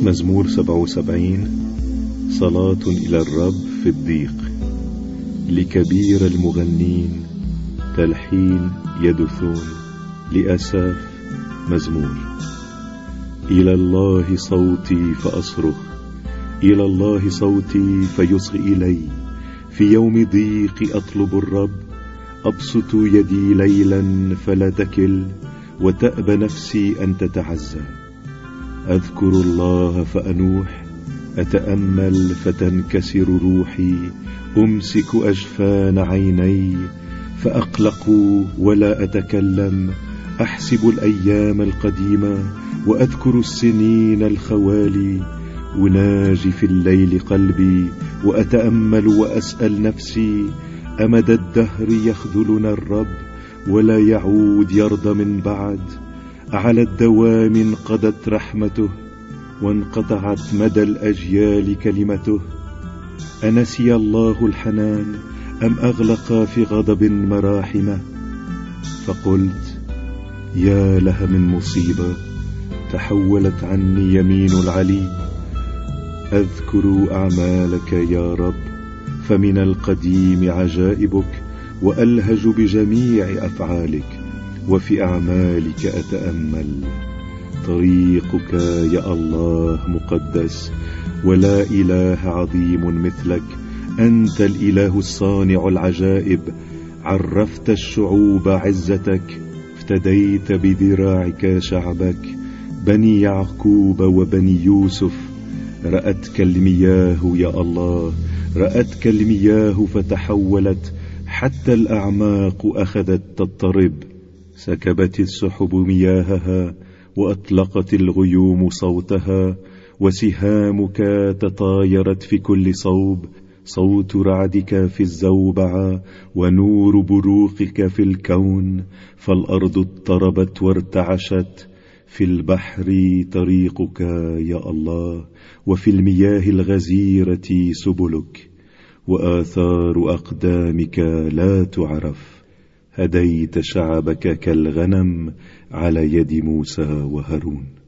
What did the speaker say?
مزمور 77. صلاة إلى الرب في الضيق، لكبير المغنين، تلحين يدثون، لأساف. مزمور. إلى الله صوتي فأصرخ، إلى الله صوتي فيصغي إلي. في يوم ضيق أطلب الرب، أبسط يدي ليلا فلا تكل، وتأبى نفسي أن تتعزى. أذكر الله فأنوح، أتأمل فتنكسر روحي. أمسك أجفان عيني فأقلق ولا أتكلم. أحسب الأيام القديمة وأذكر السنين الخوالي. أناجي في الليل قلبي وأتأمل وأسأل نفسي، أمد الدهر يخذلنا الرب ولا يعود يرضى من بعد؟ على الدوام انقضت رحمته وانقطعت مدى الأجيال كلمته. أنسي الله الحنان أم أغلق في غضب مراحمه؟ فقلت يا لها من مصيبة، تحولت عني يمين العلي. أذكر أعمالك يا رب، فمن القديم عجائبك، وألهج بجميع أفعالك، وفي أعمالك أتأمل. طريقك يا الله مقدس، ولا إله عظيم مثلك. أنت الإله الصانع العجائب، عرفت الشعوب عزتك، افتديت بذراعك شعبك، بني يعقوب وبني يوسف. رأتك المياه يا الله، رأتك المياه فتحولت، حتى الأعماق أخذت تضطرب. سكبت السحب مياهها، وأطلقت الغيوم صوتها، وسهامك تطايرت في كل صوب. صوت رعدك في الزوبعة، ونور بروقك في الكون. فالأرض اضطربت وارتعشت، في البحر طريقك يا الله، وفي المياه الغزيرة سبلك. وآثار أقدامك لا تعرف، هديت شعبك كالغنم على يد موسى وهارون.